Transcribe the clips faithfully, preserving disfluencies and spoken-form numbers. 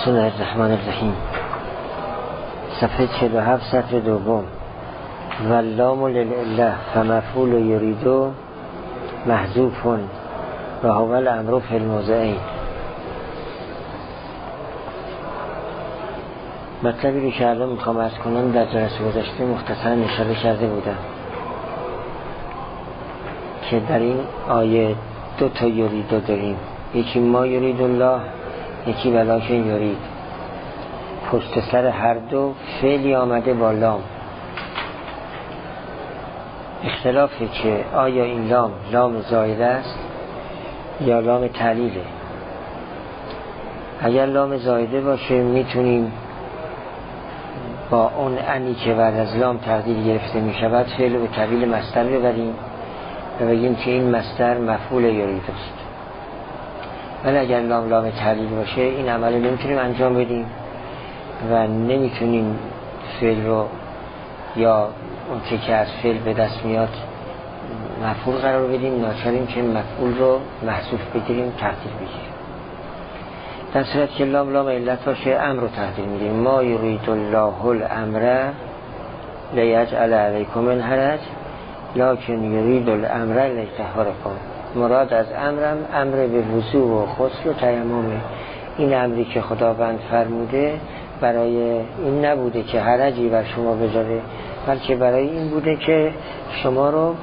بسم الله الرحمن الرحیم. صفحه چهل و هفت سطر دوم. واللام للعله فمفعول یریدو محذوف و هو الامر فی الموضعین. مطلبی رو که الان میخوام عرض کنم در جلسه گذشته مختصرا اشاره کرده بودم که در این آیه دو تا یریدو داریم، یکی ما یرید الله، یکی ولکن یرید. پشت سر هر دو فعلی آمده با لام. اختلافه که آیا این لام لام زائده است یا لام تعلیله. اگر لام زائده باشه میتونیم با اون انی که بعد از لام تقدیر گرفته میشود فعل به طویل مصدر ببریم و بگیم که این مصدر مفعول یرید است. ولی اگر لام لام تعلیل باشه این عمل نمیتونیم انجام بدیم و نمیتونیم فعل رو یا اون که از فعل به دست میاد مفعول قرار بدیم، ناچاریم که مفعول رو محذوف بگیریم، تقدیر بگیریم. در صورت که لام لام علت باشه امر رو تقدیر میدیم. ما یرید الله الامر لیجعل علیکم من حرج لکن یرید الامر لیطهرکم. مراد از امرم امر به وضو و غسل و تیممه. این امری که خداوند فرموده برای این نبوده که حرجی بر شما بذاره، بلکه برای این بوده که شما رو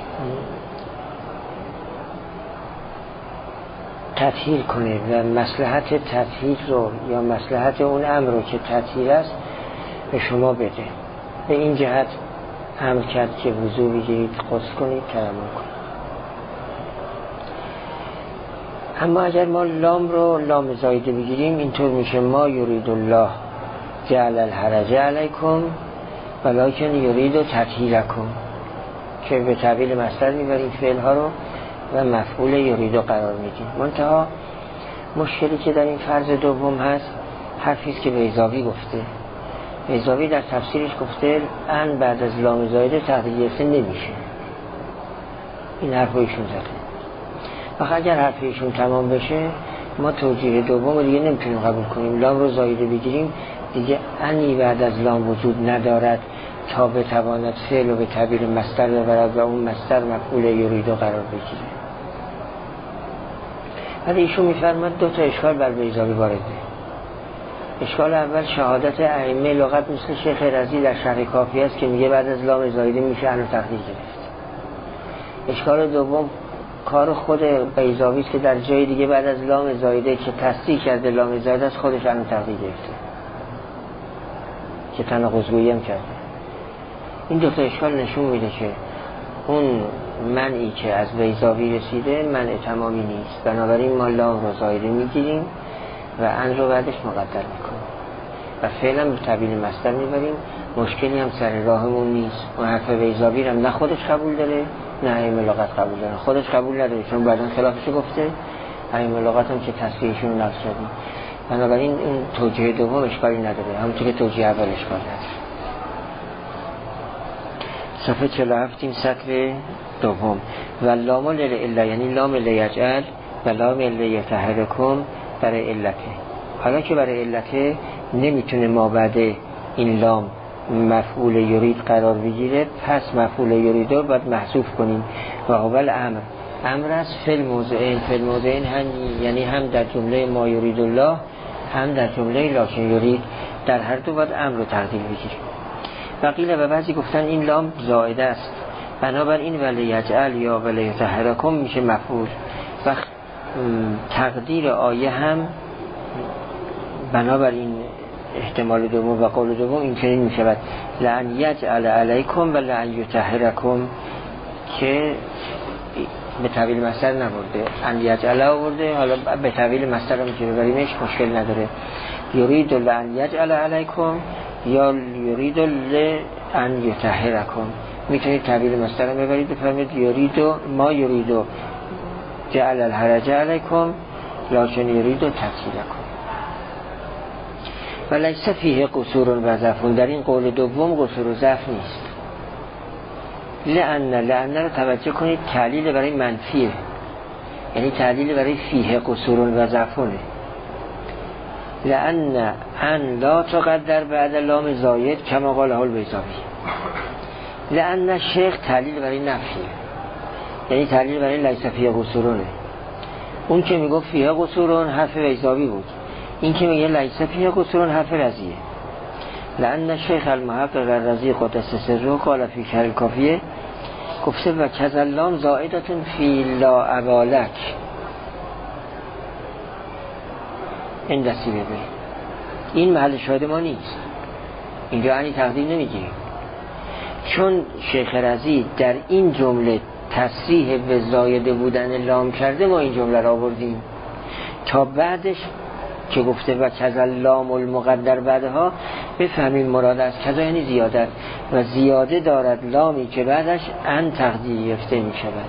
تطهیر کنه و مصلحت تطهیر رو یا مصلحت اون امر رو که تطهیر است به شما بده. به این جهت امر کرد که وضو بگیرید، غسل کنید، تیمم کنید. اما اگر ما لام رو لام زایده بگیریم اینطور میشه ما یرید الله جعل الحرج علیکم ولکن یرید تطهیرکم، که به تعبیل مصدر میبریم فعل ها رو و مفعول یرید قرار میدیم. منتها مشکلی که در این فرض دوم هست حرفی است که بیضاوی گفته. بیضاوی در تفسیرش گفته ان بعد از لام زایده تقدیر گرفته نمیشه. این حرف ایشون زده. و اگر حرف ایشون تمام بشه ما توجیه دوم دیگه نمیتونیم قبول کنیم. لام رو زایده بگیریم دیگه انی بعد از لام وجود ندارد تا بتواند فعل و به تعبیر مصدر ببرد و اون مصدر مفعول یرید قرار بگیره. ولی ایشون میفرماد دو تا اشکال بر بیضاوی وارده. اشکال اول شهادت ائمه لغت مثل شیخ رضی در شرح کافی است که میگه بعد از لام زایده میشه انو تقدیر گرفت. اشکال دوم کار خود بیضاوی است که در جای دیگه بعد از لام زایده که تصدیق کرده لام زایده است خودش انو تقدیر گرفته که تناقض‌گویی هم کرده. این دو تا اشکال نشون میده که اون منعی که از بیضاوی رسیده منع تمامی نیست. بنابراین ما لام رو زایده میگیریم و ان رو بعدش مقدر میکنیم و فعلا به تعبیل مصدر میبریم. مشکلی هم سر راهمون نیست. اون حرف بیضاوی هم نه خودش قبول داره نه ائمه لغت قبول داره. خودش قبول نداره چون بعداً خلافش گفته، ائمه لغت هم که تصحیحشون رو نقل کردیم. بنابراین این توجیه دوم اشکالی نداره، همونطور که توجیه اول اشکال نداره. صفحه چهل و هفت این سطر دوم. و لام للعله یعنی لام لیجعل و لام لیطهرکم برای علته. حالا که برای علته نمیتونه ما بعد این لام مفعول یرید قرار بگیره، پس مفعول یرید رو باید محذوف کنیم و اول امر امر است فی الموضعین. فی الموضعین هم یعنی هم در جمله ما یرید الله هم در جمله لکن یرید، در هر دو باید امر رو تقدیر بگیریم. وقیل و بعضی گفتن این لام زائده است، بنابراین ولی یجعل یا ولی یطهرکم میشه مفعول. و تقدیر آیه هم بنابراین احتمال دوم و قول دوم این چنین میشود لعن یجعل علیکم و لعن یطهرکم، که به تعبیل مصدر نبرده، ان یجعل آورده. حالا به تعبیل مصدر هم که ببریمش مشکل نداره. یرید لعن یجعل علیکم یا یرید لعن یطهرکم. میتونید تعبیل مصدر هم ببرید بفرمید یرید ما یرید جعل الحرج علیکم لکن یرید تطهیرکم. و لیس فیه قصور و ضعف. در این قول دوم قصور و ضعف نیست. لعن لعن رو توجه کنید تعلیل برای منفیه، یعنی تعلیل برای فیه قصور و ضعفونه. لأن ان لا تقدر بعد لام زاید کما قاله البیضاوی. لأن الشیخ تعلیل برای نفیه، یعنی تعلیل برای لیس فیه قصورونه. اون که میگفت فیه قصورون حرف بیضاوی بود، این که میگه لیس فیه قصورون حرف رضیه. لأن الشیخ المحقق الرضی قدس سره قال فی شرح الکافیه گفته و کذلام زائدتون فی لا ابالک. این دستی ببین، این محل شاهد ما نیست، اینجا عنی تقدیم نمیگیم، چون شیخ رضی در این جمله تصریح به زایده بودن لام کرده ما این جمله را آوردیم تا بعدش که گفته و کذا لام المقدر بعدها بفهمیم مراد از کذا یعنی زیاده و زیاده دارد لامی که بعدش ان تقدیر گرفته می شود،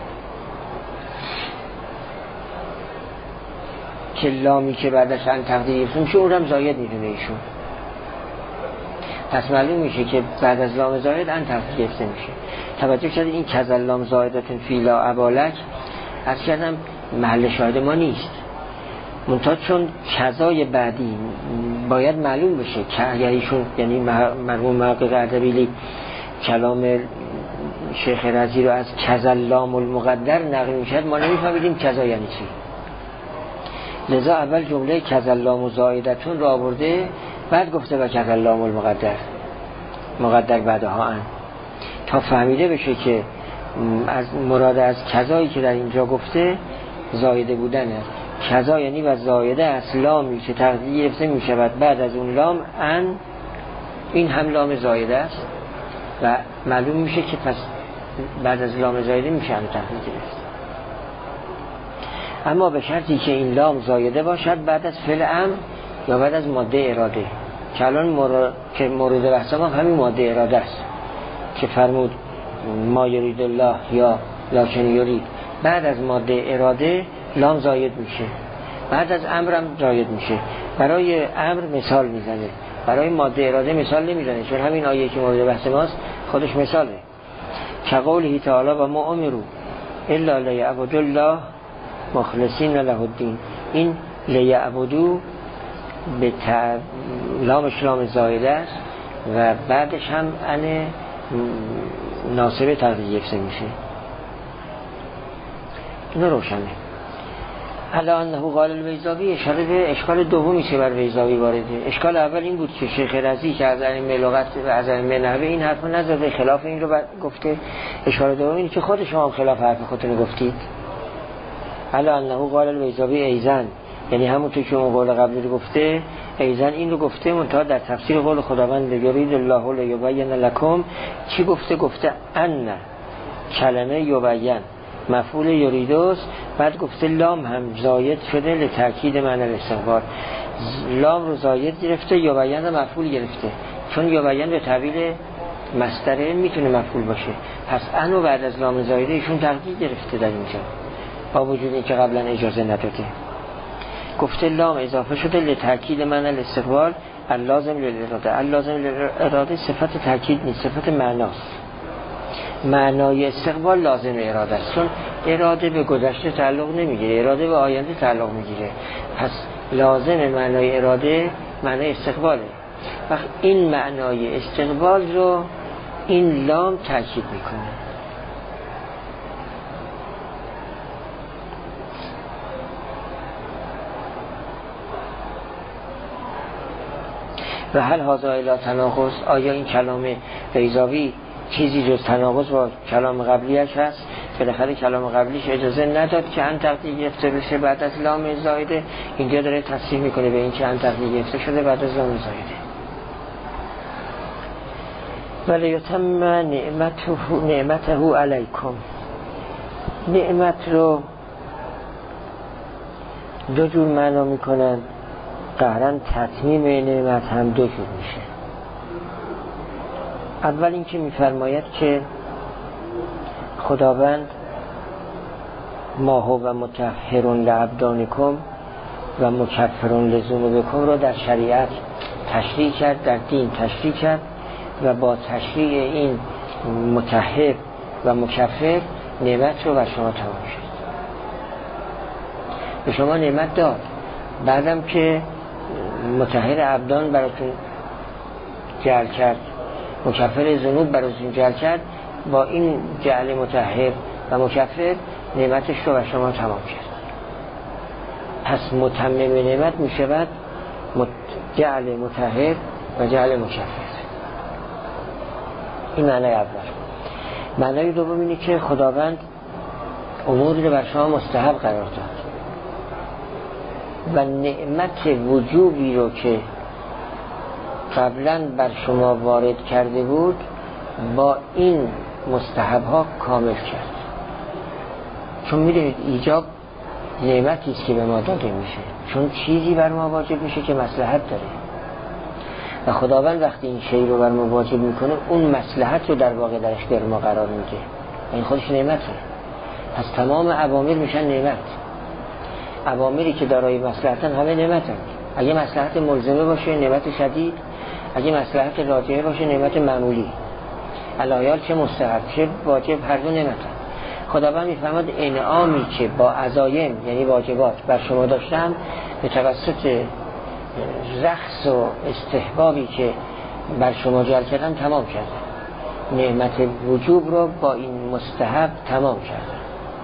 که لامی که بعدش ان تقدیر گرفته میشه اونم زاید میدونه ایشون. پس معلوم میشه که بعد از لام زاید ان تقدیر گرفته میشه. توجه کردید این کذا لام زایدتون فی لا ابالک از کردم محل شاهد ما نیست، منتها چون کذای بعدی باید معلوم بشه که اگر ایشون یعنی مرحوم محقق اردبیلی کلام شیخ رضی رو از کذا لام المقدر نقل میشد ما نمیفهمیدیم کذا یعنی چی، لذا اول جمله کذا لام زایدتون رو آورده بعد گفته و کذا لام المقدر مقدر بعدها ان تا فهمیده بشه که از مراد از کذایی که در اینجا گفته زایده بودنه. کذا یعنی و زایده از لامی که تقدیر گرفته می شود بعد از اون لام ان، این هم لام زایده است و معلوم میشه که پس بعد از لام زایده میشه هم تقدیر گرفت، اما به شرطی که این لام زایده باشد بعد از فعل امر یا بعد از ماده اراده، که الان مورد که مورد بحث ما همین ماده اراده است که فرمود ما یرید الله یا لکن یرید، بعد از ماده اراده لام زاید میشه، بعد از امرم زاید میشه. برای امر مثال میزنه، برای ماده اراده مثال نمیزنه، چون همین آیه که مورد بحث ماست خودش مثاله. که قوله تعالی و ما امروا الا لیعبدوا الله مخلصین له الدین، این لیعبدوا به تع... لامش لام زایده است و بعدش هم ان ناصب تقدیر گرفته میشه. اینو روشنه. حالا انه قال البیضاوی اشاره به اشکال دومی که بر بیضاوی وارده. اشکال اول این بود که شیخ رضی که از ائمه لغت و از ائمه نحوه این حرفو نزده، خلاف این رو گفته. اشکال دوم این که خود شما هم خلاف حرف خودتون گفتید. حالا انه قال البیضاوی ایزن، یعنی همونطور که اون قول قبلی رو گفته ایزن این رو گفته، منتها در تفسیر قول خداوند یرید الله لیبین لکم چی گفته؟ گفته ان کلمه یبین مفعول یریدوست، بعد گفته لام هم زاید شده لتاکید معنی الاستقبال، لام رو زاید گرفته یبین مفعول گرفته، چون یبین به تعبیر مصدره میتونه مفعول باشه، پس انو بعد از لام زایده ایشون تقدیر گرفته در اینجا با وجود اینکه قبلا اجازه نداده. گفته لام اضافه شده لتاکید معنی الاستقبال اللازم للاراده. اللازم للاراده صفت تاکید نیست، صفت معناست. معنای استقبال لازم اراده است، چون اراده به گذشته تعلق نمیگیره، اراده به آینده تعلق میگیره، پس لازم معنای اراده معنای استقباله. وقت این معنای استقبال رو این لام تاکید میکنه. و هل هذا الی تناقض، آیا این کلام بیضاوی چیزی جز تناقض با کلام قبلیش هست؟ بالاخره کلام قبلیش اجازه نداد که ان تقدیر گرفته بشه بعد از لام زایده، اینجا داره تصریح میکنه به این که ان تقدیر گرفته شده بعد از لام زایده. ولی یتم نعمته نعمته علیکم، نعمت رو دو جور معنا میکنن، قهرن تتمیم نعمت هم دو جور میشه. اول این که میفرماید که خداوند ماهو و مطهرون لعبدانکم و مکفرون لذنوبکم رو در شریعت تشریع کرد، در دین تشریع کرد و با تشریع این مطهر و مکفر نعمت رو بر شما تمام شد. به شما نعمت داد، بعدم که مطهر ابدان براتون جعل کرد، مکفر ذنوب براتون جعل کرد، با این جعل مطهر و مکفر نعمتش رو بر شما تمام کرد. پس متمم نعمت می شود جعل مطهر و جعل مکفر. این معنی اول. معنی دوم اینه که خداوند اموری رو بر شما مستحب قرار داد و نعمت وجوبی رو که قبلا بر شما وارد کرده بود با این مستحب ها کامل کرد. چون میدونید ایجاب نعمتی است که به ما داده میشه، چون چیزی بر ما واجب میشه که مصلحت داره و خداوند وقتی این شی رو بر ما واجب میکنه اون مصلحت رو در واقع در اختیار ما قرار میده. این خودش نعمته. پس تمام اوامر میشن نعمت. اوامری که دارای مصلحتن همه نعمتن. اگه مصلحت ملزمه باشه نعمت شدید، اگه مصلحت راجعه باشه نعمت معمولی. الایال چه مستحب چه واجب هر دو نعمتن. خداوند میفرماد انعامی که با عزایم یعنی واجبات بر شما داشتم به توسط رخص و استحبابی که بر شما جعل کردم تمام کردم. نعمت وجوب رو با این مستحب تمام کردم.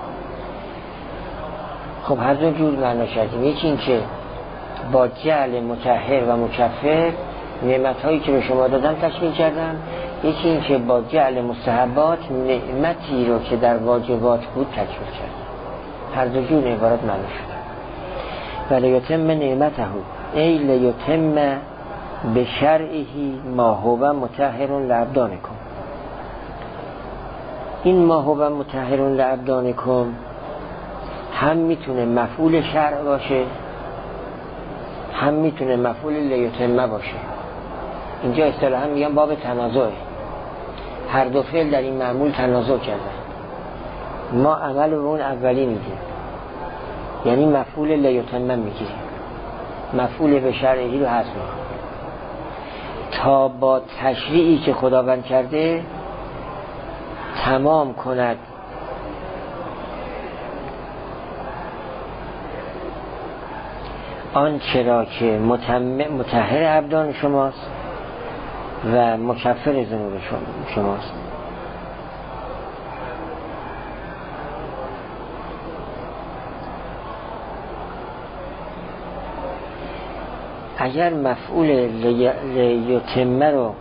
خب هر دو جور معنا کردیم. یکی این که با جعل مطهر و مکفر نعمت هایی که به شما دادم تکمیل کردم. یکی این که با جعل مستحبات نعمتی رو که در واجبات بود تکمیل کردم. هر دو جور عبارت معنا شد. ولیتم نعمته ای لیتم به شرعهی ما هو مطهر لابدانکم. این ما هو مطهر لابدانکم هم میتونه مفعول شرع باشه، هم میتونه مفعول لیتم باشه. اینجا اصطلاحا میگن باب تنازعه. هر دو فعل در این معمول تنازع کردن. ما عمل رو اون اولی میگیم، یعنی مفعول لیتم میگیریم، مفعول به شرعی رو حذف میکنیم تا با تشریعی که خداوند کرده تمام کند آن چرا که مطهر ابدان شماست و مکفر ذنوب شماست. اگر مفعول لیتمه رو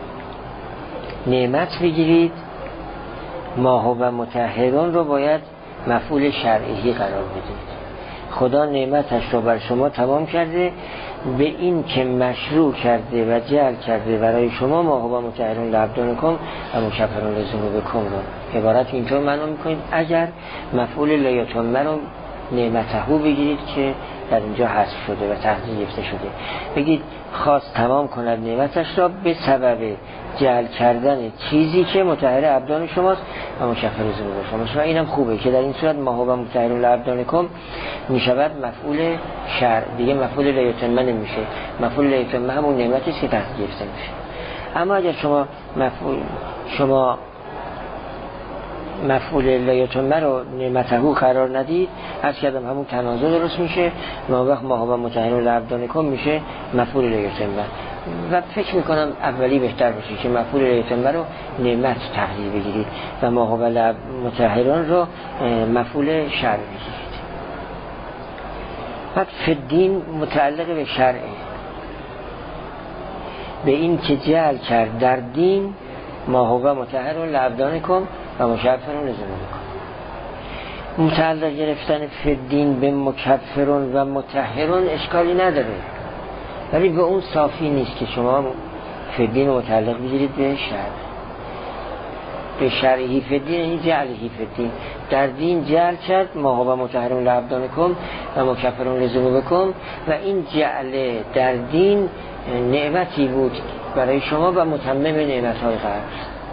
نعمت بگیرید، ما هو مطهرون رو باید مفعول شرعی قرار بدید. خدا نعمتش رو بر شما تمام کرده به این که مشروع کرده و جعل کرده برای شما ما هو مطهرون لابدانکم و مکفرون لذنوبکم رو. عبارت اینطور معنا میکنید اگر مفعول لیتمه رو نعمتهو بگیرید که در اینجا حذف شده و تحت گرفته شده، بگید خواست تمام کند نعمتش را به سبب جعل کردن چیزی که مطهر ابدان شماست و مکفر ذنوب شماست. و اینم خوبه که در این صورت ما هو مطهر لابدانکم می شود مفعول شرع، دیگه مفعول لیتمه نمیشه. مفعول لیتمه همون نعمتی است که تحت گرفته میشه. اما اگر شما مفعول شما مفعول لیتمه رو نعمتهو قرار ندید، از کردم همون تنازع درست میشه و وقت ما هو مطهر لابدانکم میشه مفعول لیتمه. و فکر میکنم اولی بهتر باشه که مفعول لیتمه رو نعمت تحلیل بگیرید و ما هو مطهرون رو مفعول شرع بگیرید. بعد فدین متعلق به شرعه، به این که جعل کرد در دین ما هو مطهر لابدانکم و مکفرون لذنوبکم. متعلق گرفتن فدین به مکفرون و مطهرون اشکالی نداره، ولی به اون صافی نیست که شما فدین متعلق بگیرید به شرع. به شرعی فدین این جعلی فدین در دین جعل کرد ما هو مطهرون لابدانکم و مکفرون لذنوبکم و این جعل در دین نعمتی بود برای شما و متمم نعمت‌های قبل.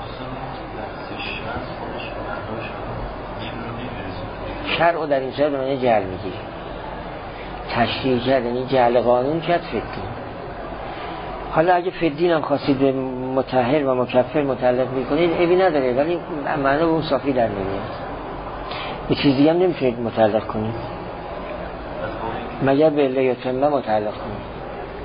شرع در این صورت معنی جعل میگیری، تشریع کرد یعنی جعل قانون کرد فدین. حالا اگه فدین هم خواستید به مطهر و مکفر متعلق میکنید عیبی نداره، ولی معنی به اون صافی در نمیاد. به چیز دیگه هم نمیتونید متعلق کنید مگر به لیتمه متعلق کنید.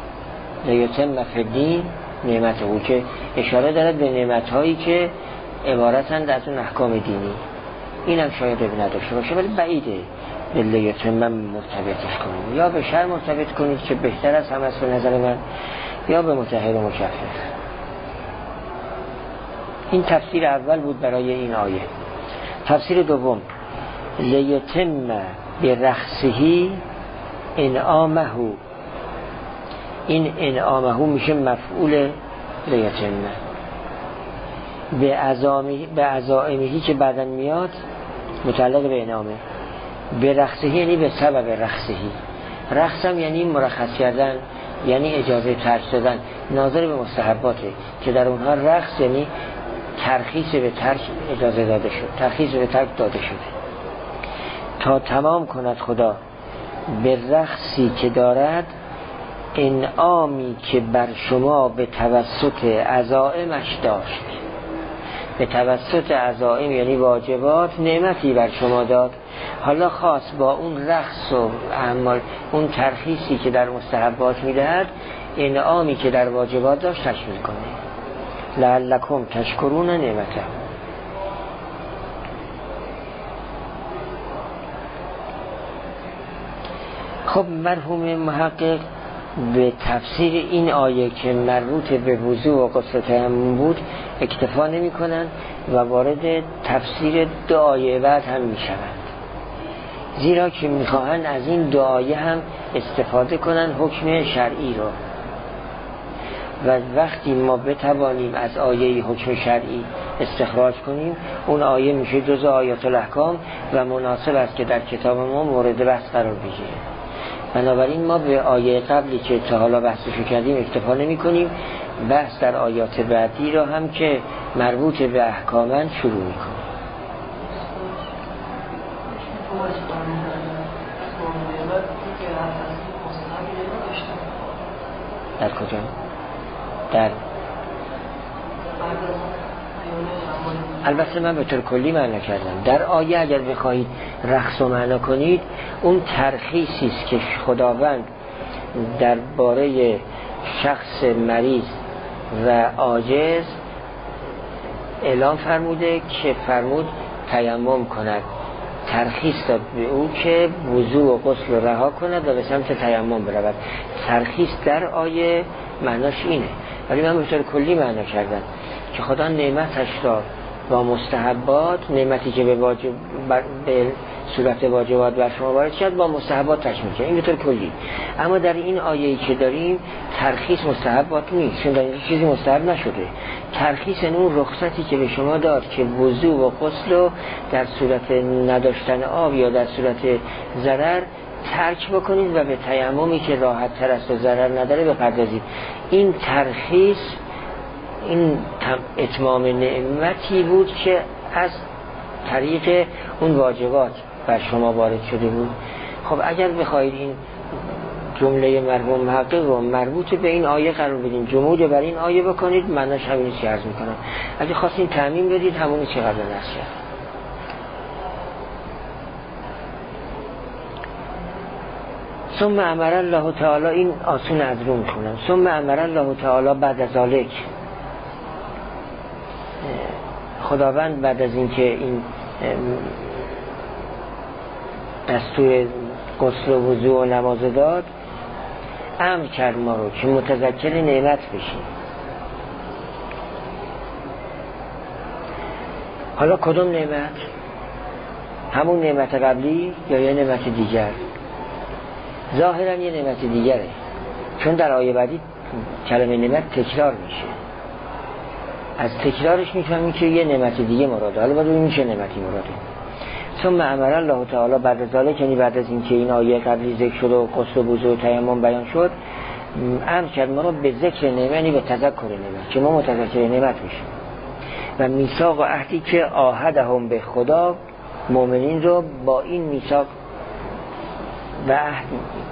لیتم فی الدین نعمت او، که اشاره دارد به نعمت هایی که عبارتند از اون احکام دینی. اینم شاید به نداشته باشه، ولی بعیده به لیتم مرتبطش کنید، یا به شر مرتبط کنید که بهتر از همه است به نظر من، یا به مطهر و مکفر. این تفسیر اول بود برای این آیه. تفسیر دوم، لیتم برخصه انعامه، این انعامه میشه مفعول لیتم، به عزائمه به عزائمه که بعدن میاد متعلق به انعامه. به رخصه یعنی به سبب رخصه، رخصم یعنی مرخص کردن، یعنی اجازه ترک دادن، ناظر به مستحباته که در اونها رخص یعنی ترخیص به ترک اجازه داده شد، ترخیص به ترک داده شده، تا تمام کند خدا به رخصی که دارد انعامی که بر شما به توسط عزائمش داشت. به توسط عزائم یعنی واجبات نعمتی بر شما داد، حالا خاص با اون رخص و اعمال، اون ترخیصی که در مستحبات میدهد انعامی که در واجبات داشت تشمیل کنه. لعلکم تشکرون نعمته. خب مرحوم محقق به تفسیر این آیه که مربوط به وضو و غسل تیمم بود اکتفا نمی کنند و وارد تفسیر دو آیه بعد هم می شوند، زیرا که می خواهند از این دو آیه هم استفاده کنند حکم شرعی رو، و وقتی ما بتوانیم از آیه حکم شرعی استخراج کنیم اون آیه میشه جزء آیات الاحکام و مناسب است که در کتاب ما مورد بحث قرار بگیره. بنابراین ما به آیه قبلی که تا حالا بحثشو کردیم اکتفا نمی کنیم، بحث در آیات بعدی را هم که مربوط به احکامن شروع می کنیم. در کجا؟ در البته من به طور کلی معنا کردم. در آیه اگر بخواهید رخص و معنا کنید، اون ترخیصی است که خداوند درباره شخص مریض و عاجز اعلام فرموده که فرمود تیمم کند، ترخیص داد به او که وضو و غسل رو رها کند و به سمت تیمم برود. ترخیص در آیه معناش اینه، ولی من به طور کلی معنا کردم که خدا نعمتش داد با مستحبات، نعمتی که به واجب بر به صورت واجبات بر شما وارد شد با مستحبات تشمیل شد، این به طور کلی. اما در این آیه‌ای که داریم ترخیص مستحبات نیست، چون در این چیزی مستحب نشده. ترخیص اون رخصتی که به شما داد که وضو و غسل رو در صورت نداشتن آب یا در صورت ضرر ترک بکنید و به تیممی که راحت تر است و ضرر نداره بپردازید. این ترخیص این اتمام نعمتی بود که از طریق اون واجبات بر شما وارد شده بود. خب اگر بخواید این جمله مرحوم محقق رو مربوط به این آیه قرار بدین، جمود بر این آیه بکنید، معناش همینی که عرض میکنم. اگه خواستین تعمیم بدید همونی که قبل نرس شد. ثم امر الله تعالی، این آسون از رو میخونم، ثم امر الله تعالی بعد از ذالک، خداوند بعد از اینکه این دستور غسل و وضو و نماز داد، امر کرد ما رو که متذکر نعمت بشیم. حالا کدوم نعمت؟ همون نعمت قبلی یا یه نعمت دیگر؟ ظاهرا یه نعمت دیگره، چون در آیه بعدی کلمه نعمت تکرار میشه. از تکرارش میفهمیم که یه نعمت دیگه مراده. حالا باید ببینیم چه نعمتی مراده. ثم امر الله تعالی بعد از ذالک، یعنی بعد از اینکه این آیه قبلی ذکر شد و غسل و وضو و تیمم بیان شد، امر کرد ما رو به ذکر نعمت، یعنی به تذکر نعمت، که ما متذکر نعمت میشیم و میثاق و عهدی که عاهدهم به خدا مؤمنین رو با این میثاق و عهد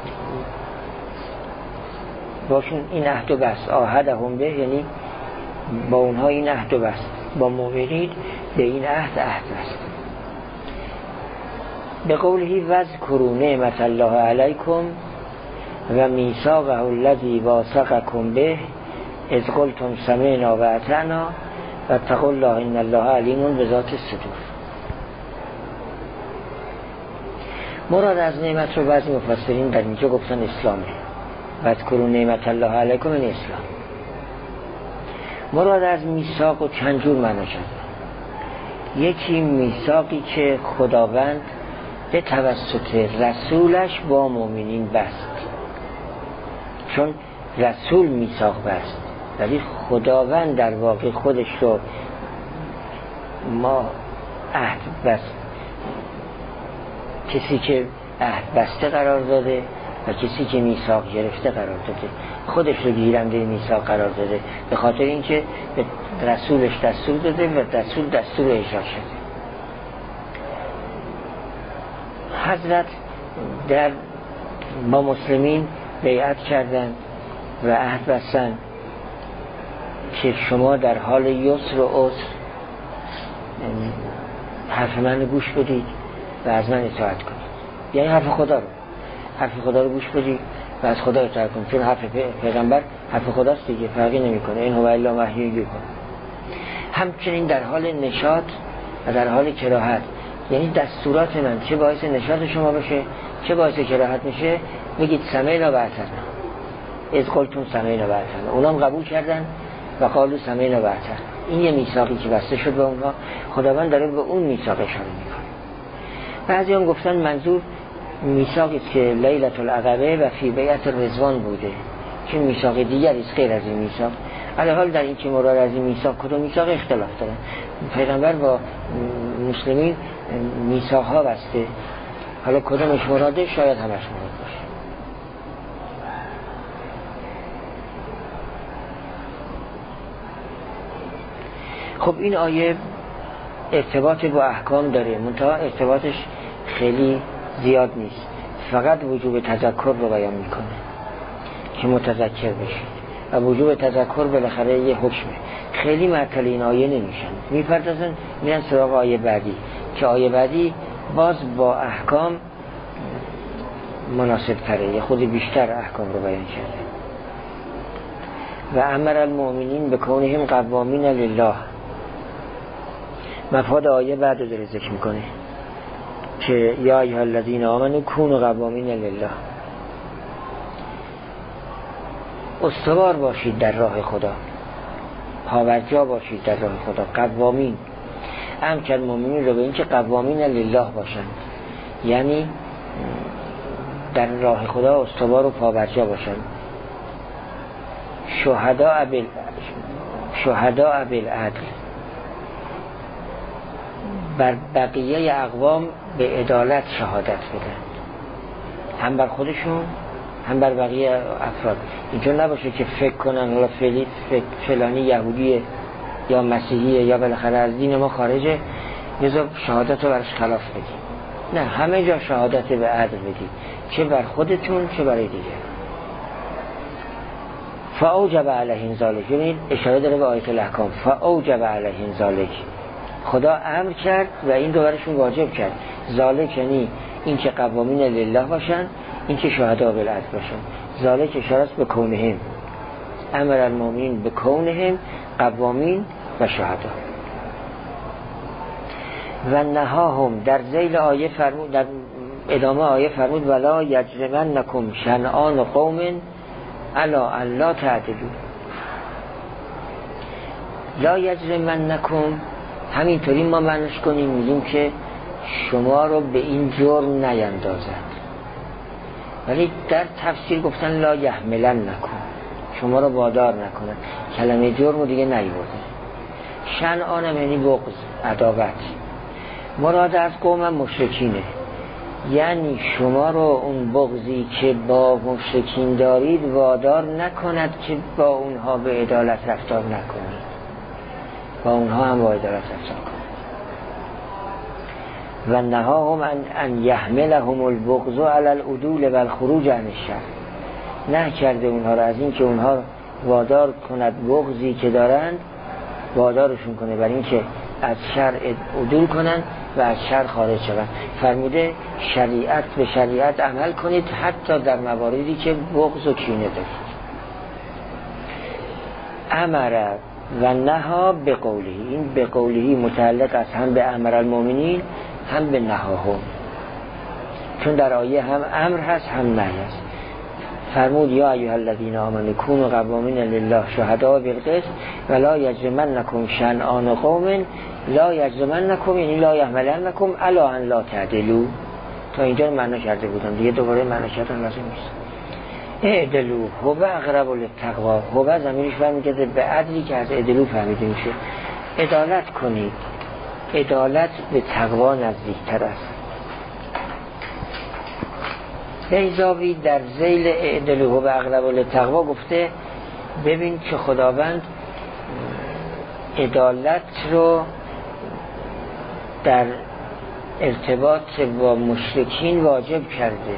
باشون این عهد و بس، عاهدهم به یعنی با اونها این عهد و بس، با مؤمنین به این عهد عهد بست. به قوله وذکروا نعمت الله علیکم و میثاقه الذی واثقکم به اذ قلتم سمعنا و اطعنا واتقوا الله ان الله علیم بذات الصدور. مراد از نعمت رو بعضی مفسرین در اینجا گفتن اسلامه. واذکروا نعمت الله علیکم این اسلام. مراد از میثاق و چند جور معنا شد. یکی میثاقی که خداوند به توسط رسولش با مؤمنین بست، چون رسول میثاق بست ولی خداوند در واقع خودش رو ما عهد بست، کسی که عهد بسته قرار داده و کسی که میثاق گرفته قرار داده، خودش رو گیرنده میثاق قرار داده به خاطر اینکه به رسولش دستور داده و رسول دستور اجرا شده. حضرت در با مسلمین بیعت کردند و عهد بستند که شما در حال یسر و عسر حرف من رو گوش بدید و از من اطاعت کنید. یعنی حرف خدا رو حرف خدا رو گوش بدید و از خدا اطاعت کنید، چون حرف پیغمبر حرف خداست دیگه، فرقی نمیکنه. این هو الا وحی یوحی. همچنین در حال نشاط و در حال کراهت، یعنی دستورات من چه باعث نشاط شما بشه چه باعث کراهت میشه، بگید سمعنا و اطعنا. اذ قلتم سمعنا و اطعنا، اونام قبول کردن و قالوا سمعنا و اطعنا. این یه میثاقی که بسته شد به اونها، خداوند داره به اون میثاق اشاره میکنه. بعضی هم گفتن منظور میثاقی است که لیلة العقبه و فی بیعت رضوان بوده، که میثاق دیگری است غیر از این میثاق. علی حال در این که مراد از این میثاق کدوم میثاق اختلاف داره. پیغمبر با مسلمین میثاق ها بسته، حالا کدومش مراده شاید همش مراد باشه. خب این آیه ارتباط با احکام داره، منتها ارتباطش خیلی زیاد نیست، فقط وجوب تذکر رو بیان میکنه که متذکر بشید و وجوب تذکر بالاخره یه حکمه. خیلی معطل این آیه نمیشن، میپردازن میرن سراغ آیه بعدی که آیه بعدی باز با احکام مناسب تره، یه خود بیشتر احکام رو بیان کرده. و امر المؤمنین بکونهم قوامین لله، مفاد آیه بعد رو داره ذکر میکنه که یا ایها الذین آمنوا کونوا قوامین لله، استوار باشید در راه خدا، پاورجا باشید در راه خدا. قوامین امر کرد مؤمنین رو به این که قوامین لله باشند، یعنی در راه خدا استوار و پاورجا باشند. شهداء بال شهداء بالعدل، بر بقیه اقوام به عدالت شهادت بدن، هم بر خودشون هم بر بقیه افراد. اینجا نباشه که فکر کنن حالا فعلی فلانی یهودیه یا مسیحیه یا بالاخره از دین ما خارجه، بذار شهادت رو برش خلاف بدیم. نه، همه جا شهادت به عدل بدید، چه بر خودتون چه برای دیگر. فاوجب علیهم ذلک، یعنی اشاره داره به آیت الاحکام. فاوجب علیهم ذلک، خدا امر کرد و این دو برشون واجب کرد. ذالک یعنی این که قوامین لله باشن، این که شهدا بالعدل باشن. ذالک اشاره است به کونهم، امر المؤمنین به کونهم قوامین و شهدا. و نهاهم، در ذیل آیه فرمود، در ادامه آیه فرمود ولا یجرمنکم شنآن قوم الا الا تعدلوا. لا یجرمنکم همینطوری ما معنیش کنیم، میگیم که شما رو به این جرم نیندازند، ولی در تفسیر گفتن لا یحملن نکن، شما رو وادار نکنن. کلمه جرم رو دیگه نیورده. شنآن یعنی بغض، عداوت. مراد از قوم مشرکینه، یعنی شما رو اون بغضی که با مشرکین دارید وادار نکند که با اونها به عدالت رفتار نکنید، با اونها هم با عدالت رفتار کنید. و نهاهم ان, ان یحملهم البغض علی العدول و الخروج عن الشر، نه کرده اونها رو از این که اونها وادار کند بغضی که دارند وادارشون کنه بر این که از شرع عدول کنن و از شر خارج شوند. فرموده شریعت به شریعت عمل کنید حتی در مواردی که بغض و کینه دارید. امر و نها به قولی، این به قولی متعلق است هم به امر المؤمنین هم به نهاهم، چون در آیه هم امر هست هم نهی هست. فرمود یا ایها الذین آمنوا کونوا قوامین لله شهداء بالقسط ولا یجرمنکم شنآن قوم لا یجرمنکم یعنی لا یحملنکم علی ان لا تعدلوا. تا اینجا معنی کرده بودم، دیگه دوباره معنی کردن لازم نیست. اعدلوا هو اقرب للتقوا، هو ضمیرش برمیگرده به عدلی که از اعدلوا فهمیده میشه. عدالت کنید، عدالت به تقوا نزدیکتر است. بیضاوی در ذیل اعدلوا و اقرب للتقوا گفته ببین که خداوند عدالت رو در ارتباط با مشرکین واجب کرده،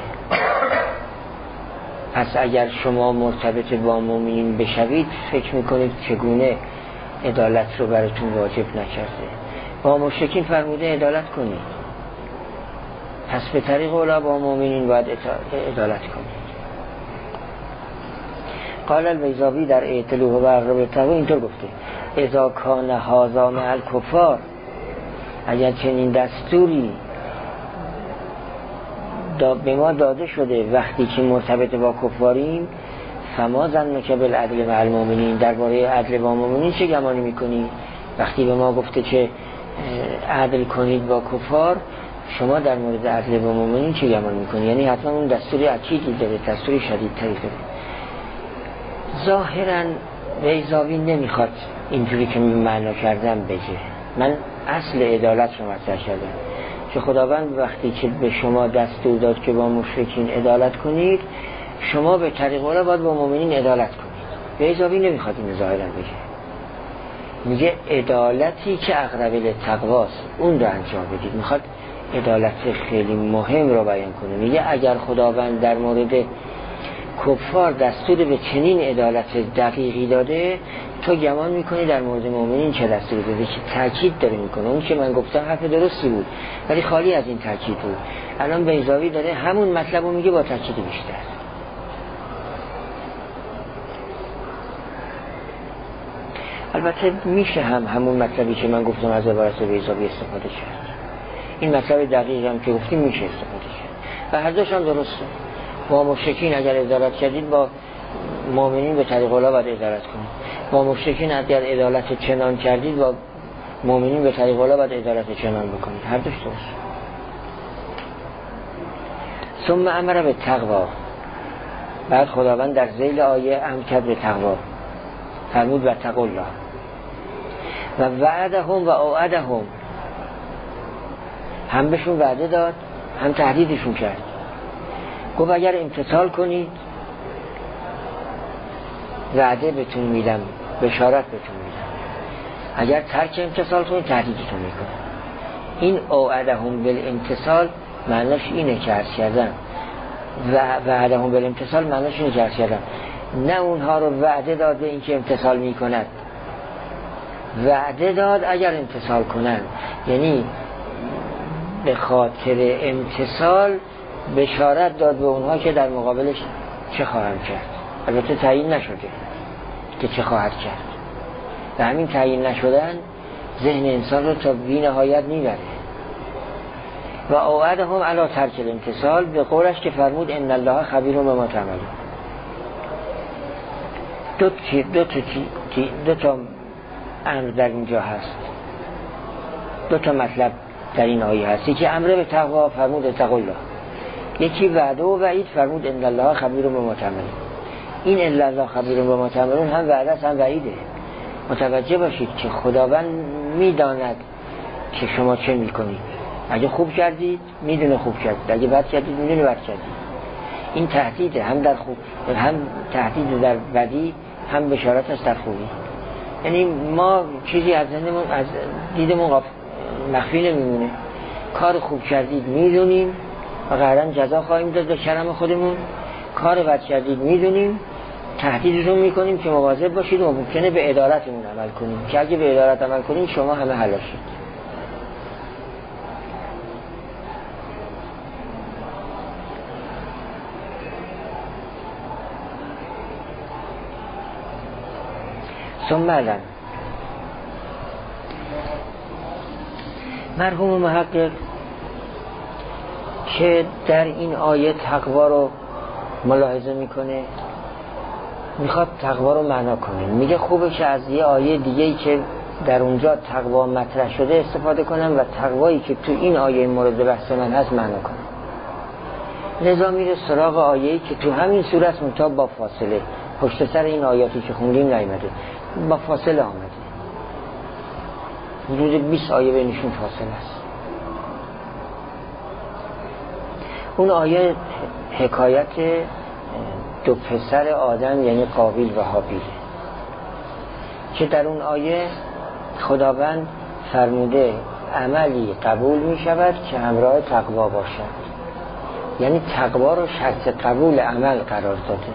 پس اگر شما مرتبط با مؤمنین بشوید فکر میکنید چگونه عدالت رو براتون واجب نکرده. با مشرکین فرموده عدالت کنید، پس به طریق اولا با مؤمنین باید عدالت کنید. قال البیضاوی در اعتلوه و اقرب التقوا اینطور گفته اذا کان هذا مع الکفار، اگر چنین دستوری به ما داده شده وقتی که مرتبط با کفاریم، فما ظنک بالعدل مع المؤمنین، درباره عدل با مؤمنین چه گمانی میکنی؟ وقتی به ما گفته که عدل کنید با کفار، شما در مورد عدل با مؤمنین چه گمان میکنی؟ یعنی حتما اون دستوری اکیدی داره، دستوری شدیدتری داره. ظاهرا بیضاوی نمیخواد اینجوری که معنا کردم بگه. من اصل عدالت رو مطرح کردم که خداوند وقتی که به شما دستور داد که با مشرکین عدالت کنید، شما به طریق اولا باید با مؤمنین عدالت کنید. بیضاوی نمیخواد این ظاهرا بگه، میگه عدالتی که اقرب للتقواست اون رو انجام بدید. میخواد عدالت خیلی مهم رو بیان کنه. میگه اگر خداوند در مورد کفار دستور به چنین عدالت دقیقی داده، تو گمان میکنی در مورد مؤمنین چه دستور داده؟ که تاکید داره میکنه. اون که من گفتم حرف درستی بود ولی خالی از این تاکید بود. الان بیضاوی داره همون مطلب رو میگه با تاکید بیشتر. البته میشه هم همون مطلبی که من گفتم از عبارت بیضاوی استفاده کرد. این مطلب دقیق هم که گفتیم میشه استفاده کرد و هر دوش هم درسته. با مشرکین اگر عدالت کردید با مؤمنین به طریق اولا باید عدالت کنید. با مشرکین اگر عدالت چنان کردید با مؤمنین به طریق اولا باید عدالت چنان بکنید. هر دوش درست. ثم امر به تقوا، بعد خداوند در ذیل آیه امر کرد به تقوا، فرمود و تقوا الله و وعدهم و اوعدهم، هم بهشون وعده داد هم تهدیدشون کرد. گفت اگر امتثال کنید وعده بهتون میدم، بشارت بهتون میدم، اگر ترک امتثال کنید تهدیدتون میکنم. این اوعدهم بالامتثال معناش اینه که عرض کردم، و وعدهم بالامتثال معناش اینه که عرض کردم نه اونها رو وعده داد به اینکه امتثال میکنند، وعده داد اگر امتثال کنند، یعنی به خاطر امتثال بشارت داد به اونها که در مقابلش چه خواهم کرد. البته تعیین نشده که چه خواهد کرد و همین تعیین نشدن ذهن انسان رو تا بی نهایت میبره. و اوعدهم علی ترک الامتثال، به قولش که فرمود ان الله خبیر بما تعملون. دو تا دو تا دو تا امر در اینجا هست، دو تا مطلب در این آیه هست. یکی امر به تقوا، فرمود اتقوا الله. یکی وعده و وعید، فرمود ان الله خبیر بما تعملون. این ان الله خبیر بما تعملون هم وعده است هم وعیده. متوجه باشید که خداوند میداند که شما چه میکنید. اگه خوب کردید میدونه خوب کردید، اگه بد کردید میدونه بد کردید. این تهدیده، هم در خوب، هم تهدید در بدی، هم بشارت است در خوبی. یعنی ما چیزی از ذهنمون، از دیدمون مخفی نمیمونه. کار خوب کردید میدونیم و قطعاً جزا خواهیم داد به کرم خودمون. کار بد کردید میدونیم، تهدیدتون میکنیم که مواظب باشید و ممکنه به عدالتمون عمل کنیم که اگه به عدالت عمل کنیم شما همه هلاک شید. ثم علم. مرحوم محقق که در این آیه تقوا رو ملاحظه میکنه، میخواد تقوا رو معنا کنه. میگه خوبه که از یه آیه دیگه‌ای که در اونجا تقوا مطرح شده استفاده کنم و تقوایی که تو این آیه مورد بحث من هست معنا کنم. لذا میره سراغ آیه‌ای که تو همین صورت منتها با فاصله، پشت سر این آیاتی که خوندیم نیامده، با فاصله آمده. حدود بیست آیه بینشون فاصله است. اون آیه حکایت دو پسر آدم یعنی قابیل و هابیل، که در اون آیه خداوند فرموده عملی قبول می شود که همراه تقوا باشد، یعنی تقوا رو شرط قبول عمل قرار داده.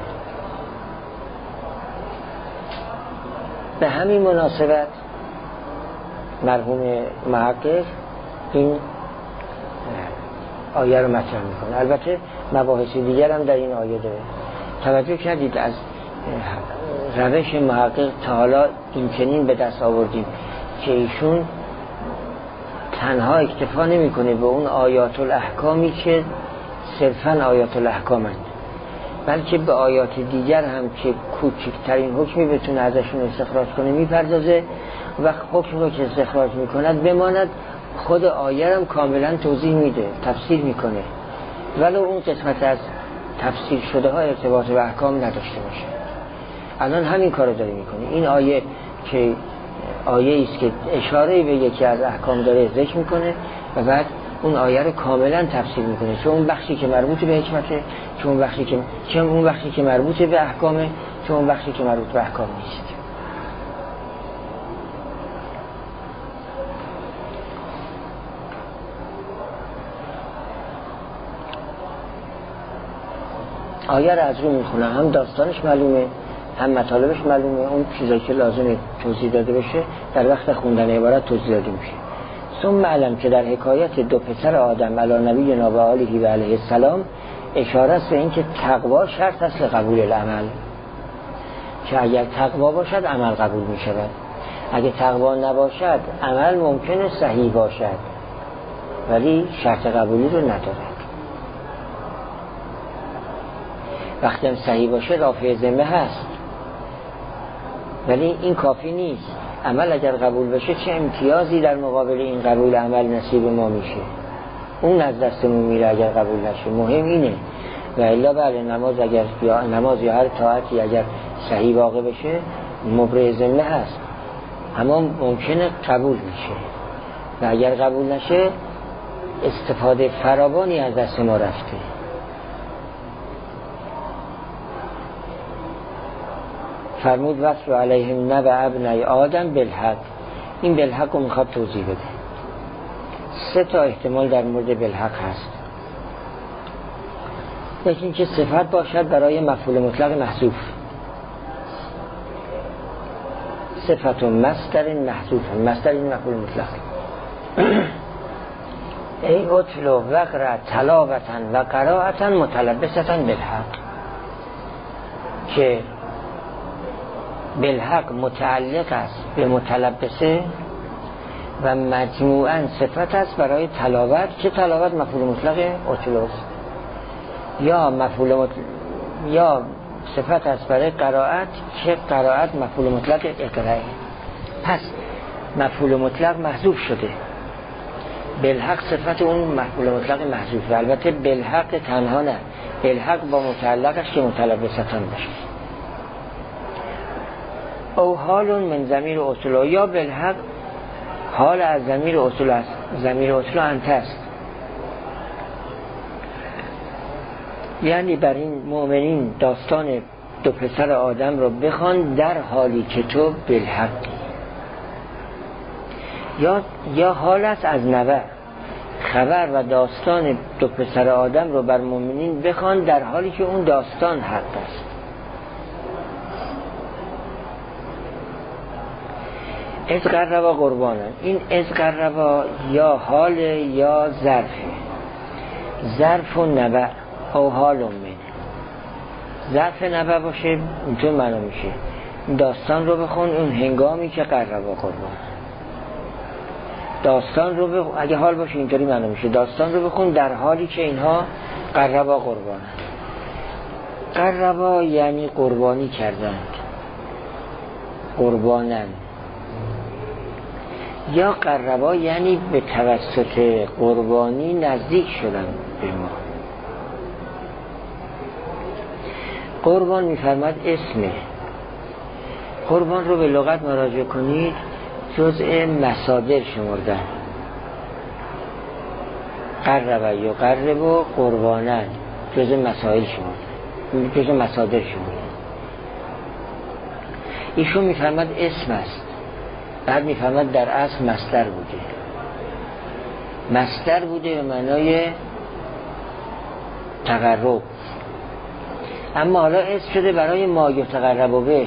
به همین مناسبت مرحوم محقق این آیه رو مطرح میکنه. البته مباحث دیگر هم در این آیه داره. توجه کردید از روش محقق تا حالا این چنین به دست آوردیم که ایشون تنها اکتفا نمیکنه به اون آیات الاحکامی که صرفاً آیات الاحکامند، بلکه به آیات دیگر هم که کوچکترین حکمی بتونه ازشون استخراج کنه میپردازه و حکمی رو که استخراج میکند بماند خود آیه هم کاملا توضیح میده، تفسیر میکنه، ولو اون قسمت از تفسیر شده ها ارتباط به احکام نداشته باشه. الان همین کارو داره میکنه. این آیه که آیه است که اشاره به یکی از احکام داره ذکر میکنه و بعد اون آیه رو کاملا تفسیر میکنه، چون اون بخشی که مربوط به حکمته، چون اون بخشی که چون اون بخشی که مربوط به احکامه، چون اون بخشی که مربوط به احکام نیست. آیه رو از رو میخونم، هم داستانش معلومه هم مطالبش معلومه، اون چیزایی که لازمه توضیح داده بشه در وقت خوندن عبارت توضیح داده میشه. ثم علم که در حکایت دو پسر آدم علی نبینا و آله و علیه السلام اشاره است به این که تقوا شرط است لقبول العمل، که اگر تقوا باشد عمل قبول می شود، اگر تقوا نباشد عمل ممکنه صحیح باشد ولی شرط قبولی رو ندارد. وقتی هم صحیح باشه رافع ذمه هست، ولی این کافی نیست. عمل اگر قبول بشه چه امتیازی در مقابل این قبول عمل نصیب ما میشه؟ اون از دستمون میره اگر قبول نشه. مهم اینه. و الا بله نماز اگر یا نماز یا هر طاعتی اگر صحیح واقع بشه مبرئ ذمه هست، اما ممکنه قبول میشه و اگر قبول نشه استفاده فراوانی از دست ما رفته. فرمود وصل علیهم نبع ابنای آدم بالحق. این بالحق رو میخواد توضیح بده. سه تا احتمال در مورد بالحق هست. یکی این که صفت باشد برای مفعول مطلق محذوف، صفت و مصدر محذوف، مصدر این مفعول مطلق. ای اتلو وقرا تلاوتا و قراءتا متلبستا بالحق، که بالحق متعلق است به متلبسه و مجموعاً صفت است برای تلاوت، که تلاوت مفعول مطلق اتلوست، یا مفعول مطلق یا صفت است برای قرائت که قرائت مفعول مطلق اقرائه. پس مفعول مطلق محذوف شده، بالحق صفت اون مفعول مطلق محذوفه. البته بالحق تنها نه، بالحق با متعلقش که متلبستان باشه. او حال من ضمیر اصول، یا بالحق حال از ضمیر اصول است. ضمیر اصول انت است، یعنی بر این مؤمنین داستان دو پسر آدم رو بخوان در حالی که تو بالحق، یا یا حال است از نبع، خبر و داستان دو پسر آدم رو بر مؤمنین بخوان در حالی که اون داستان حق است. از قربا قربانن، این از قربا یا حال یا ظرف، ظرف و نبع او حال من. ظرف نبع باشه اینطور معنا میشه داستان رو بخون اون هنگامی که قربا قربان. داستان رو بخون اگه حال باشه اینطوری معلوم میشه. داستان رو بخون در حالی که اینها قربا قربان. قربا یعنی قربانی کردند، قربانند. یا قربا یعنی به توسط قربانی نزدیک شدن به ما. قربان میفرماد اسمه. قربان رو به لغت مراجعه کنید جزء مصادر شمردن. قرب یا قرب و قربانن جزء مسائل شمردن، جزء مصادر شمردن. ایشون میفرماد اسم است، بعد میفرماد در اصل مصدر بوده. مصدر بوده به معنای تقرب، اما حالا اسم شده برای ما یتقرب به،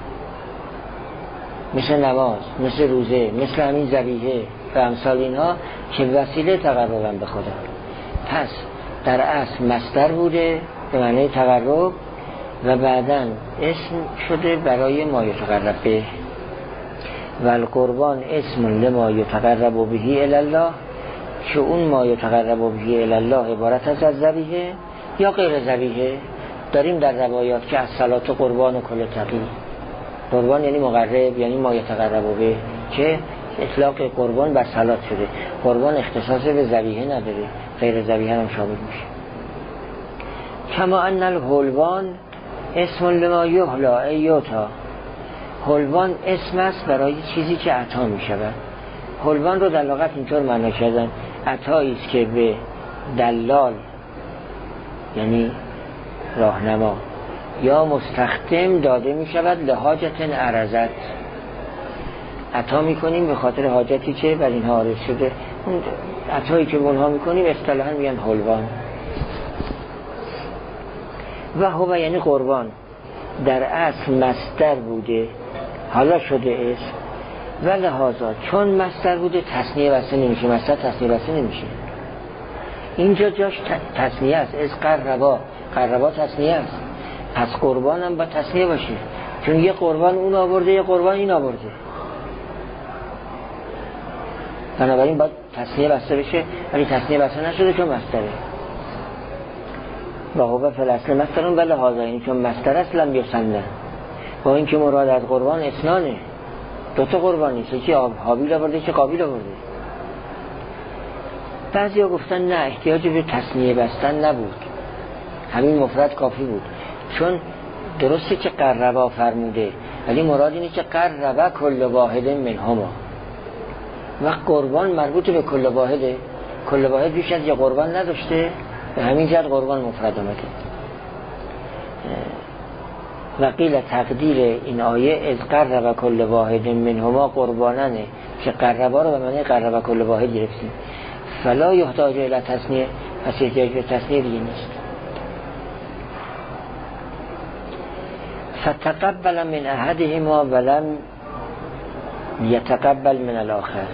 مثل نماز، مثل روزه، مثل همین ذبیحه و امثال اینها که وسیله تقربن به خدا. پس در اصل مصدر بوده به معنای تقرب و بعداً اسم شده برای ما یتقرب به. و القربان اسم لما یتقرب به الی الله، که اون ما یتقرب به الی الله عبارت است از ذبیحه یا غیر ذبیحه. داریم در روایات که از صلات قربان و کل تقی. قربان یعنی مقرب، یعنی ما یتقرب به، که اطلاق قربان بر صلات شده. قربان اختصاص به ذبیحه نداره، غیر ذبیحه هم شامل میشه. کما ان الحلوان اسم لما یحلا ایوتا، حلوان اسم است برای چیزی که عطا می شود. حلوان رو در لغت اینطور معنی کردن عطایی است که به دلال یعنی راهنما یا مستخدم داده می شود لحاجت عرضت. عطا می کنیم به خاطر حاجتی که بر اینها عارض شده. اون عطایی که به اونها می کنیم اصطلاحاً میگن حلوان. و هو یعنی قربان در اصل مصدر بوده، حالا شده اسم. و لحاظا چون مصدر بوده تصنیه بسته نمیشه. مصدر تصنیه بسته نمیشه. اینجا جاش تصنیه است. از قربا، قربا تصنیه است. پس قربان هم با تصنیه باشه، چون یه قربان اون آورده یه قربان این آورده. بنابراین باید تصنیه بسته بشه، ولی تصنیه بسته نشده چون مصدره. و هو فی الاصل مصدر و لحاظا، این چون مصدر است لم یسنه. با این که مراد از قربان اسنانه، دوتا قربان نیست، یکی حابیل آورده یکی قابیل آورده. بعضی ها گفتن نه، احتیاج به تصنیه بستن نبود، همین مفرد کافی بود. چون درسته که قربا فرموده، ولی مراد اینه که قربا کل واحد منهما. وقت قربان مربوط به کل واحده، کل واحد بیش از یه قربان نداشته، به همین جهت قربان مفرد آمده. و قیل تقدیر این آیه از قرب کل واحد منهما قرباننه، که قربا رو به معنی قرب کل واحد گرفتیم. فلا یحتاج الی تصنیه، پس احتیاج به تصنیه دیگه نیست. فتقبل من احدهما ولم یتقبل من الاخر،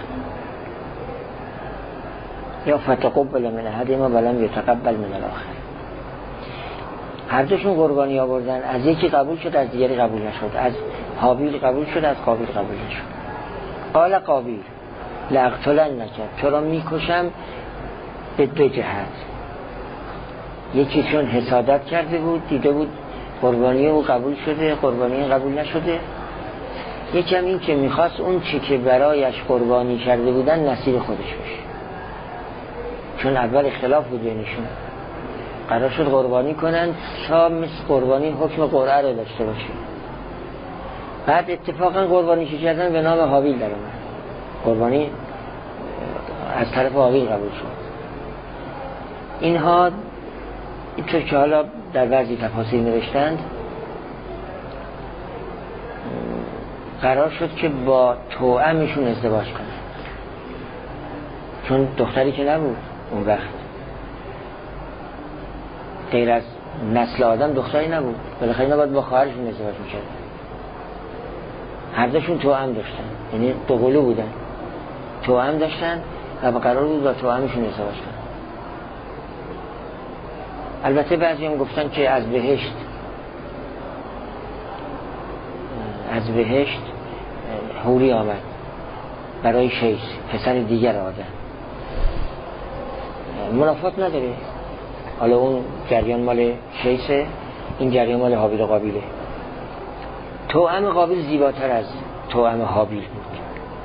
یا فتقبل من احدهما ولم یتقبل من الاخر. هر دوشون قربانی آوردن، از یکی قبول شد از دیگری قبول نشد. از حابیل قبول شد از قابیل قبول نشد. قال قابیل لاقتلن نکرد، تو را میکشم به دو جهت. یکی چون حسادت کرده بود، دیده بود قربانی او قبول شده قربانی قبول نشده. یکم این که میخواست اون چی که برایش قربانی کرده بودن نصیب خودش باشه، چون اول اختلاف بود بینشون. قرار شد قربانی کنن تا مثل قربانی حکم قرعه رو داشته باشه. بعد اتفاقا قربانی که کردن به نام حابیل در اومد، قربانی از طرف حابیل قبول شد. اینها اینطور که حالا در بعضی تفاسیر نوشتند، قرار شد که با توأمشون ازدواج کنن، چون دختری که نبود اون وقت، غیر از نسل آدم دختری نبود، بالاخره اینا باید با خواهرشون ازدواج میکردن. هر دوشون توأم داشتن، یعنی دو قلو بودن، توأم داشتن و قرار بود با توأمشون ازدواج کنن. البته بعضی هم گفتن که از بهشت از بهشت حوری آمد برای شیس، پسر دیگر آدم. منافات نداره، حالا اون جریان مال شیسه، این جریان مال حابیل و قابیله. توأم قابیل زیباتر از توأم حابیل بود.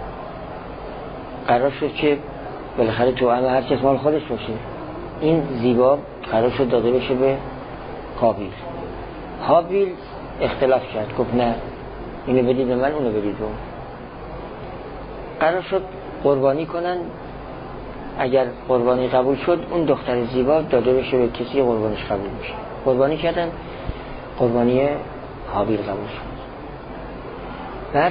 قرار شد که بالاخره توأم هر کس مال خودش باشه. این زیبا قرار شد داده بشه به قابیل. حابیل اختلاف کرد، گفت نه اینو بدید به من، اونو بدید به اون. قرار شد قربانی کنن، اگر قربانی قبول شد اون دختر زیبا داده بشه به کسی قربانش قبول میشه. قربانی کردن، قربانی حابیل قبول شد. بعد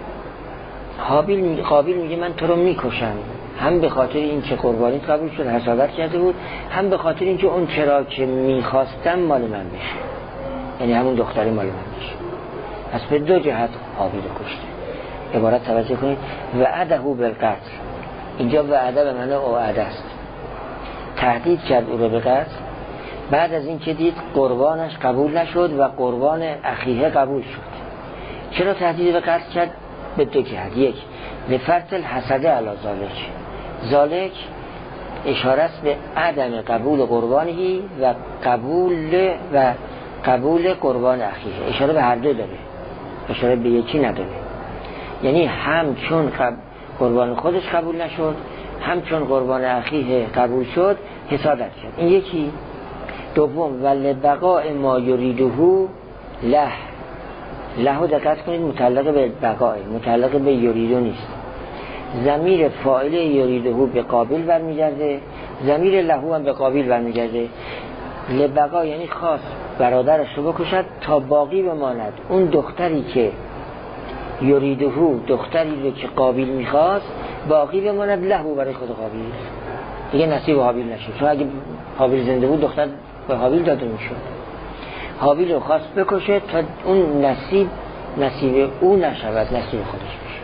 حابیل می... قابیل میگه من تو رو میکشم، هم به خاطر این که قربانی قبول شد حسادت کرده بود، هم به خاطر این که اون چرا که میخواستم مال من بشه، یعنی همون دختری مال من بشه. پس به دو جهت حابیل کشته. عبارت توجه کنید، وعده بالقتل، اینجا وعده به معنی اوعده است، تهدید کرد او رو به قتل. بعد از این که دید قربانش قبول نشد و قربان اخیه قبول شد. چرا تهدید به قتل کرد؟ به دو جهت. یک، لفرط الحسد علی ذالک، ذالک اشاره است به عدم قبول قربانی و قبول و قبول قربان اخیه. اشاره به هر دو داره، اشاره به یکی نداره. یعنی هم چون قربان خودش قبول نشد، هم چون قربان اخیه قبول شد حسادت کرد. این یکی. دوم، ولبقاء ما یریده له، له دقت کنید متعلق به بقاء، متعلق به یریدو نیست. ضمیر فاعل یریده به قابل برمیگرده، ضمیر له هم به قابل برمیگرده. لبقاء یعنی خواست برادرش رو بکشد تا باقی بماند اون دختری که یریده، دختری رو که قابل میخواست باقی بماند له برای خود قابل، دیگه نصیب حابیل نشه. چون اگه حابیل زنده بود دختر به حابیل داده میشد. حابیل رو خواست بکشه تا اون نصیب نصیب او نشود، نصیب خودش بشه.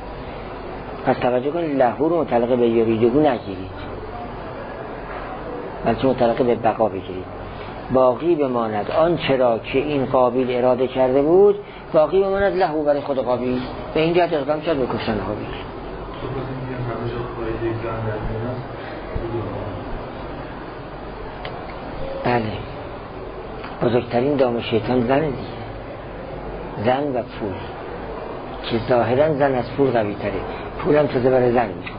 پس توجه کنید، له رو متعلق به یریده نگیرید، بلکه متعلق به بقا بگیرید. باقی بماند آن چرا که این قابیل اراده کرده بود، باقی بماند له برای خود قابیل. به این جهت اقدام کرد به کشتن قابیل. بله، بزرگترین دام شیطان زن دیگه، زن و پول، که ظاهرا زن از پول قوی تره، پول هم تازه برای زن میکنه.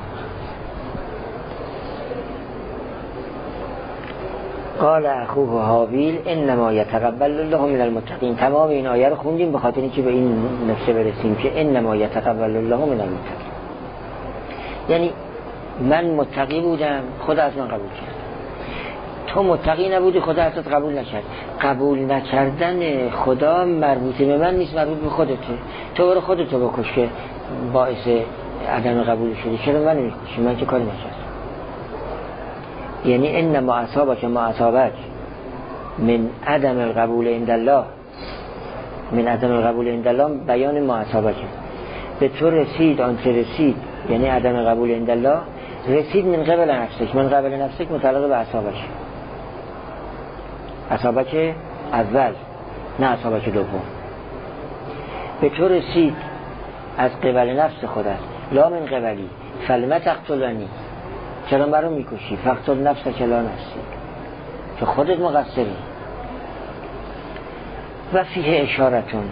قال اخوه حابیل انما یتقبل الله من المتقین. تمام این آیه رو خوندیم به خاطر اینکه به این نکته برسیم که انما یتقبل الله من المتقین، یعنی من متقی بودم خدا از من قبول کرد، تو متقی نبودی خدا ازت قبول نکرد. قبول نکردن خدا مربوط به من نیست، مربوط به خودته. تو برو خودتو بکش که باعث عدم قبول شدی، چرا من نمیکشی؟ من چه کاری نکردم؟ یعنی انما اصابک ما اصابک من عدم القبول عند الله، من عدم القبول عند الله بیان ما اصابک، به تو رسید آنچه رسید، یعنی عدم قبول عند الله رسید من قبل نفسک، من قبل نفسک متعلق به اصابک، اصابک اول نه اصابک دوم. به تو رسید از قبل نفس خود است، لا من قبلی فلم تقتلنی، چرا مرا میکشی؟ فقتل نفس کلا نفسی، که خودت مقصری. و فیه اشارتون،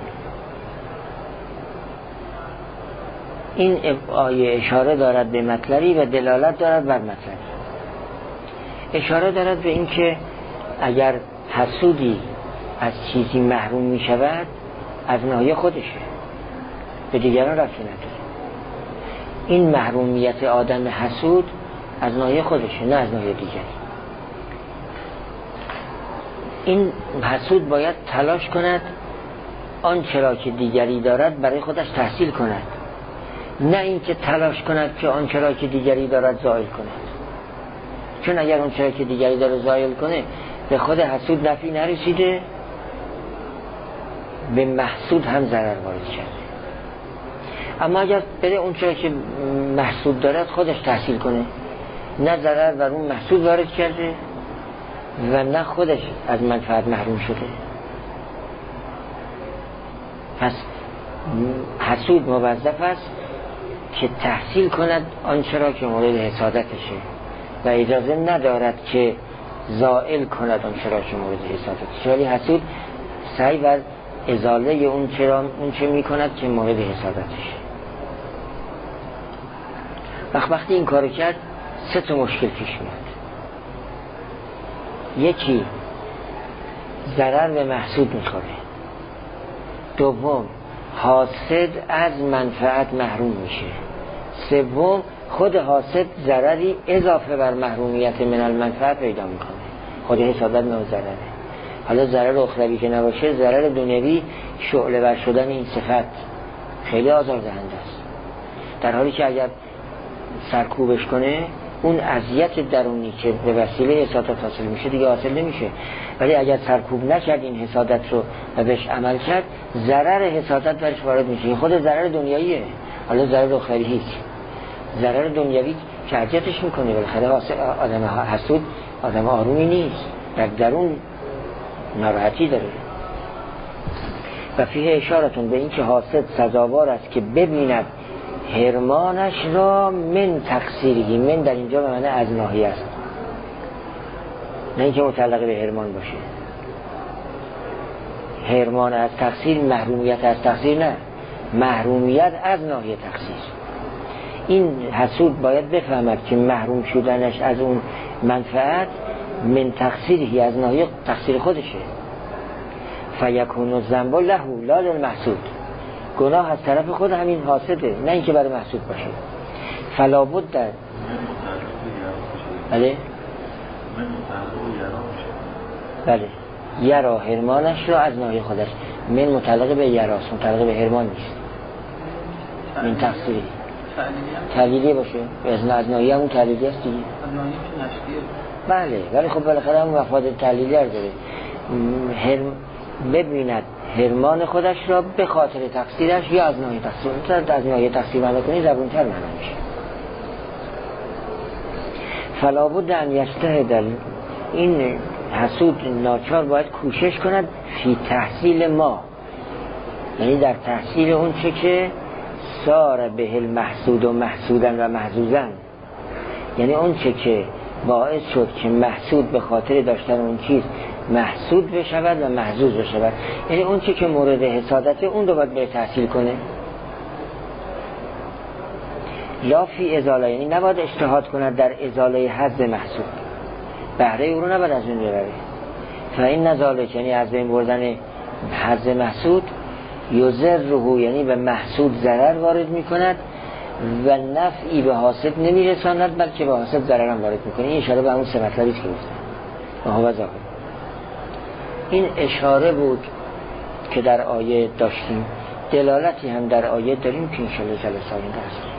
این آیه اشاره دارد به مطلبی و دلالت دارد بر مطلبی. اشاره دارد به این که اگر حسودی از چیزی محروم می شود از ناحیه خودشه، به دیگران رفتی نداره. این محرومیت آدم حسود از ناحیه خودشه، نه از ناحیه دیگری. این حسود باید تلاش کند آنچه را که دیگری دارد برای خودش تحصیل کند، نه اینکه تلاش کند که آنچه را که دیگری دارد زائل کند. چون اگر آنچه را که دیگری داره زائل کنه به خود حسود نفعی نرسیده، به محسود هم ضرر وارد کرده. اما اگر بره اونچه را که محسود دارد خودش تحصیل کنه، نه ضرر بر اون محسود وارد کرده و نه خودش از منفعت محروم شده. پس حسود موظف است که تحصیل کند آنچه را که مورد حسادتشه و اجازه ندارد که زائل کند آنچه را که مورد حسادتشه، ولی حسود سعی بر ازاله اون چرا اون چه میکند که مورد حسادتشه. وقت وقتی این کارو کرد سه تا مشکل پیش میاد. یکی ضرر به محسود میخوره، دوم حاسد از منفعت محروم میشه، سوم خود حاسد ضرری اضافه بر محرومیت من المنفعت پیدا میکنه. خود حسادت نوع ضرره. حالا ضرر اخروی که نباشه، ضرر دنیوی شعله ور شدن این صفت خیلی آزاردهنده است، در حالی که اگر سرکوبش کنه اون اذیت درونی که به وسیله حسادت حاصل میشه دیگه حاصل نمیشه. ولی اگر سرکوب نکرد این حسادت رو و بهش عمل کرد، ضرر حسادت برش وارد میشه. این خود ضرر دنیاییه، حالا ضرر اخروی هیچ. ضرر دنیوی که اذیتش میکنه، بالاخره آدم حسود آدم آرومی نیست، در درون ناراحتی داره. و فیه اشارتون به این که حاسد سزاوار است که ببیند حرمانش را من تقصیری. من در اینجا به معنی از ناحیه است، نه اینکه متعلق به حرمان باشه. حرمان از تقصیر، محرومیت از تقصیر نه، محرومیت از ناحیه تقصیر. این حسود باید بفهمد که محروم شدنش از اون منفعت من تقصیری، از ناحیه تقصیر خودشه. فیکون الذنب له لا للمحسود. گناه از طرف خود همین حاسده، نه اینکه برای محسود باشه. فلا بد در بله بله یرا حرمانش را از ناحیه خودش. من متعلق به یراست، متعلق به حرمان نیست. من تقصیری تعلیلی باشه، از ناحیه همون تعلیلی هست دیگه. بله ولی خب بالاخره همون مفاد تعلیلی هر داره. حرم ببیند حرمان خودش را به خاطر تقصیرش یا از ناحیه تقصیر. مثلا از ناحیه تقصیر معنی کنی زبونتر معنی میشه. فلا بد ان یجتهد. این حسود ناچار باید کوشش کند فی تحصیل ما، یعنی در تحصیل اون چه که سار به المحسود و محسودن و محزوزن، یعنی اون چه که باعث شد که محسود به خاطر داشتن اون چیز محسود بشود و محزوز بشود، یعنی اون چه که مورد حسادته اون رو باید به تحصیل کنه. لا فی ازاله، یعنی نباید اجتهاد کند در ازاله حظ محسود، بهره او رو نباید از اون ببره. فاین نزالک، یعنی از بین بردن حظ محسود، یضره، یعنی به محسود ضرر وارد میکند و نفعی به حاسد نمیرساند، بلکه به حاسد ضرر هم وارد میکنه. این اشاره به همون سه مطلبی که گفتم. و هو ظاهر. این اشاره بود که در آیه داشتیم، دلالتی هم در آیه داریم که انشاءالله جلسه آینده است.